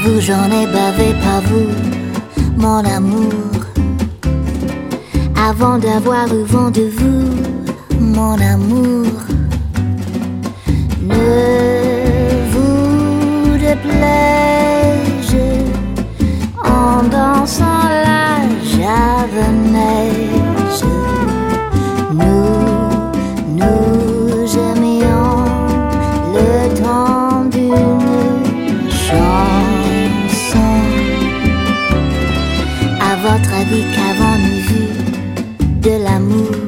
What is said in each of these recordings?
vous, j'en ai bavé, pas vous, mon amour. Avant d'avoir eu vent de vous, mon amour. Ne vous déplaise en dansant la javanaise. Nous aimions le temps d'une chanson. À votre avis, qu'avons-nous vu de l'amour?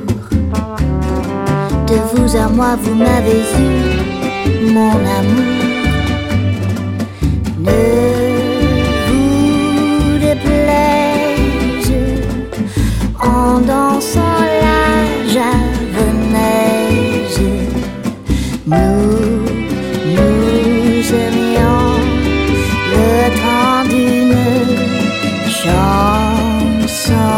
De vous à moi, vous m'avez eu, mon amour. Ne vous déplaise en dansant la javanaise. Nous aimions le temps d'une chanson.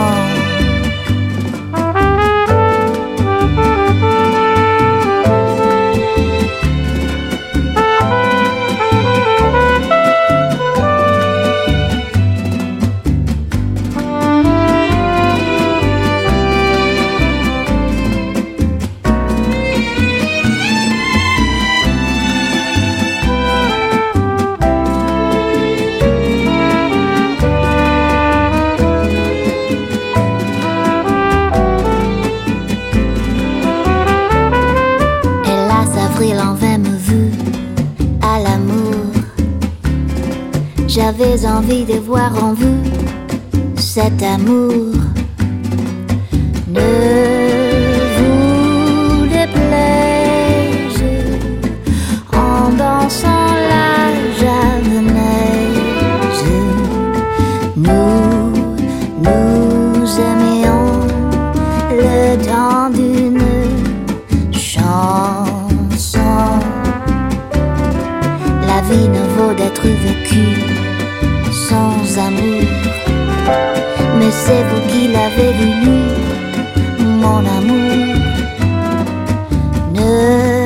L'envers me veut à l'amour. J'avais envie de voir en vous cet amour. Ne vous déplaise en dansant la javanaise. Nous aimions le temps d'une chanson. La vie ne vaut d'être vécue sans amour. Mais c'est vous qui l'avez voulu, mon amour. Ne